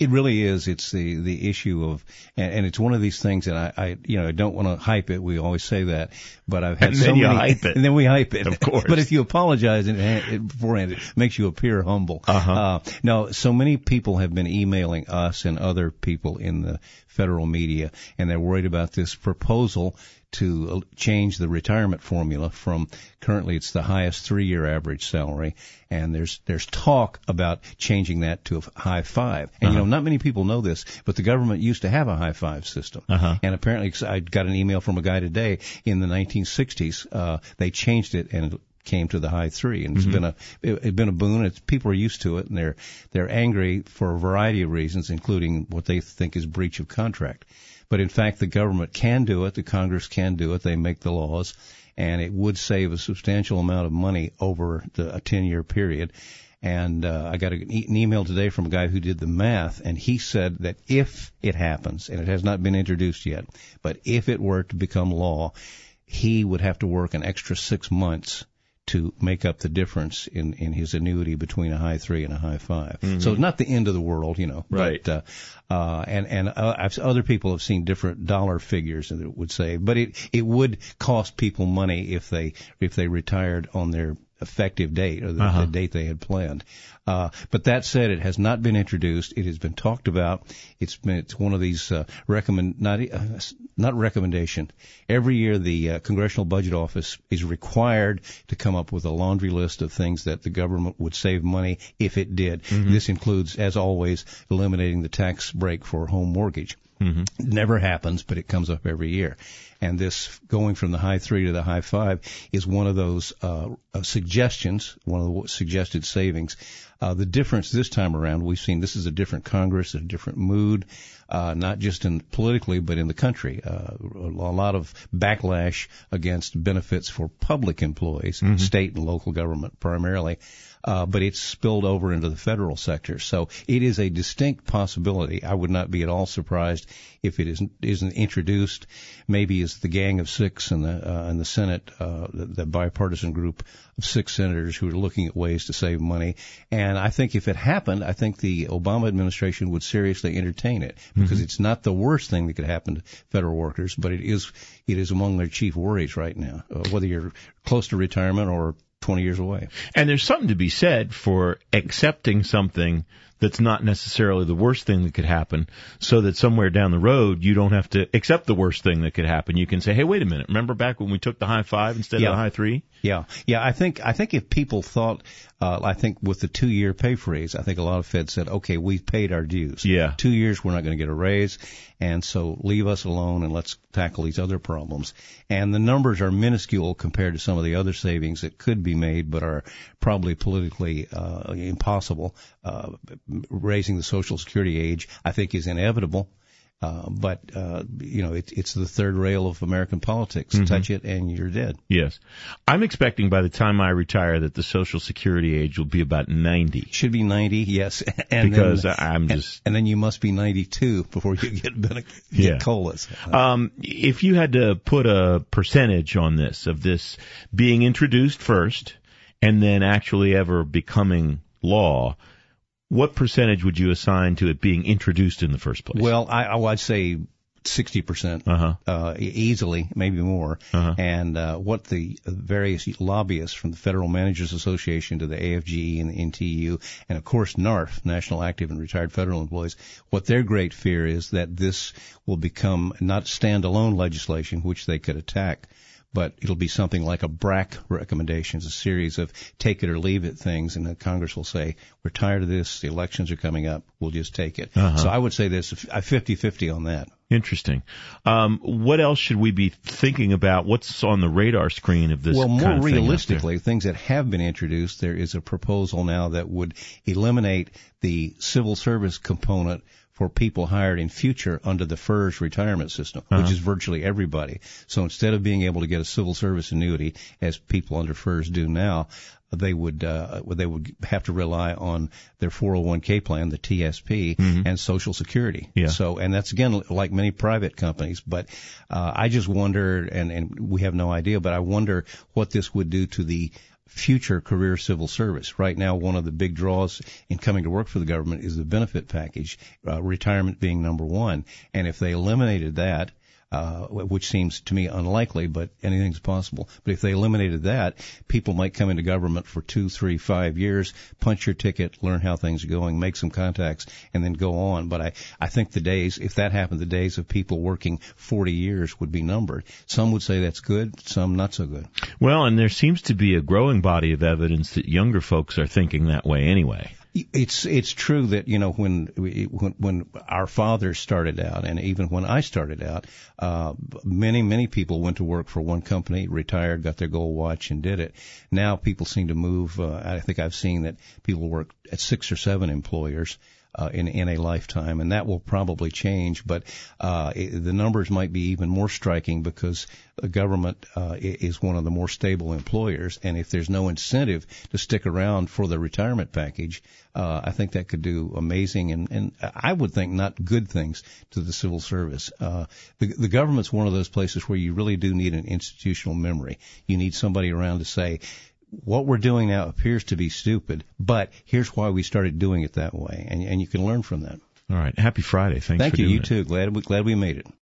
It really is. It's the issue of, and it's one of these things that I don't want to hype it. We always say that, but I've had so many. Hype it. And then we hype it. Of course. But if you apologize beforehand, it makes you appear humble. No, so many people have been emailing us and other people in the federal media, and they're worried about this proposal to change the retirement formula from currently it's the highest 3-year average salary, and there's talk about changing that to a high five. And not many people know this, but the government used to have a high five system. And apparently I got an email from a guy today in the 1960s. They changed it and it came to the high 3, and it's been a boon. People are used to it, and they're angry for a variety of reasons, including what they think is breach of contract. But in fact, the government can do it. The Congress can do it. They make the laws, and it would save a substantial amount of money over a 10-year period. And I got an email today from a guy who did the math, and he said that if it happens, and it has not been introduced yet, but if it were to become law, he would have to work an extra 6 months to make up the difference in his annuity between a high 3 and a high 5. So it's not the end of the world, Right. But, other people have seen different dollar figures that it would save, but it would cost people money if they retired on their effective date or the date they had planned. But that said, it has not been introduced. It has been talked about. It's one of these not recommendation. Every year, the Congressional Budget Office is required to come up with a laundry list of things that the government would save money if it did. This includes, as always, eliminating the tax break for home mortgage. It never happens, but it comes up every year. And this going from the high 3 to the high 5 is one of those suggestions, one of the suggested savings. The difference this time around, we've seen this is a different Congress, a different mood, not just politically, but in the country. A lot of backlash against benefits for public employees, state and local government primarily. But it's spilled over into the federal sector. So it is a distinct possibility. I would not be at all surprised if it isn't introduced. Maybe as the Gang of Six in the Senate, the bipartisan group of 6 senators who are looking at ways to save money. And I think if it happened, I think the Obama administration would seriously entertain it, because it's not the worst thing that could happen to federal workers, but it is among their chief worries right now, whether you're close to retirement or 20 years away. And there's something to be said for accepting something that's not necessarily the worst thing that could happen, so that somewhere down the road you don't have to accept the worst thing that could happen. You can say, hey, wait a minute, remember back when we took the high 5 instead of the high 3? Yeah. I think if people thought, I think with the 2-year pay freeze, I think a lot of Feds said, okay, we've paid our dues. 2 years, we're not going to get a raise, and so leave us alone and let's tackle these other problems. And the numbers are minuscule compared to some of the other savings that could be made, but are probably politically impossible. Raising the Social Security age, I think, is inevitable. But it's the third rail of American politics. Touch it and you're dead. Yes. I'm expecting by the time I retire that the Social Security age will be about 90. Should be 90, yes. And then you must be 92 before you get COLAs. If you had to put a percentage on this, of this being introduced first and then actually ever becoming law, what percentage would you assign to it being introduced in the first place? Well, I'd say 60%, easily, maybe more. And what the various lobbyists from the Federal Managers Association to the AFGE and the NTU, and of course NARF, National Active and Retired Federal Employees, what their great fear is that this will become not standalone legislation, which they could attack, but it'll be something like a BRAC recommendations, a series of take it or leave it things, and then Congress will say, we're tired of this, the elections are coming up, we'll just take it. So I would say there's a 50-50 on that. Interesting. What else should we be thinking about? What's on the radar screen of this kind of thing? Well, more realistically, things that have been introduced, there is a proposal now that would eliminate the civil service component for people hired in future under the FERS retirement system, which is virtually everybody. So instead of being able to get a civil service annuity, as people under FERS do now, they would have to rely on their 401k plan, the TSP, and Social Security. So, and that's again like many private companies. But I just wonder, and we have no idea, but I wonder what this would do to the future career civil service. Right now, one of the big draws in coming to work for the government is the benefit package, retirement being number one. And if they eliminated that, which seems to me unlikely, but anything's possible. But if they eliminated that, people might come into government for 2, 3, 5 years, punch your ticket, learn how things are going, make some contacts, and then go on. But I think the days, if that happened, the days of people working 40 years would be numbered. Some would say that's good, some not so good. Well, and there seems to be a growing body of evidence that younger folks are thinking that way anyway. It's true that, you know, when our fathers started out, and even when I started out, many people went to work for one company, retired, got their gold watch, and did it. Now people seem to move. I think I've seen that people work at 6 or 7 employers in a lifetime, and that will probably change. But the numbers might be even more striking because the government is one of the more stable employers, and if there's no incentive to stick around for the retirement package, I think that could do amazing and I would think not good things to the civil service. The government's one of those places where you really do need an institutional memory. You need somebody around to say, what we're doing now appears to be stupid, but here's why we started doing it that way, and you can learn from that. All right. Happy Friday. Thank you. For doing You too. Glad we made it.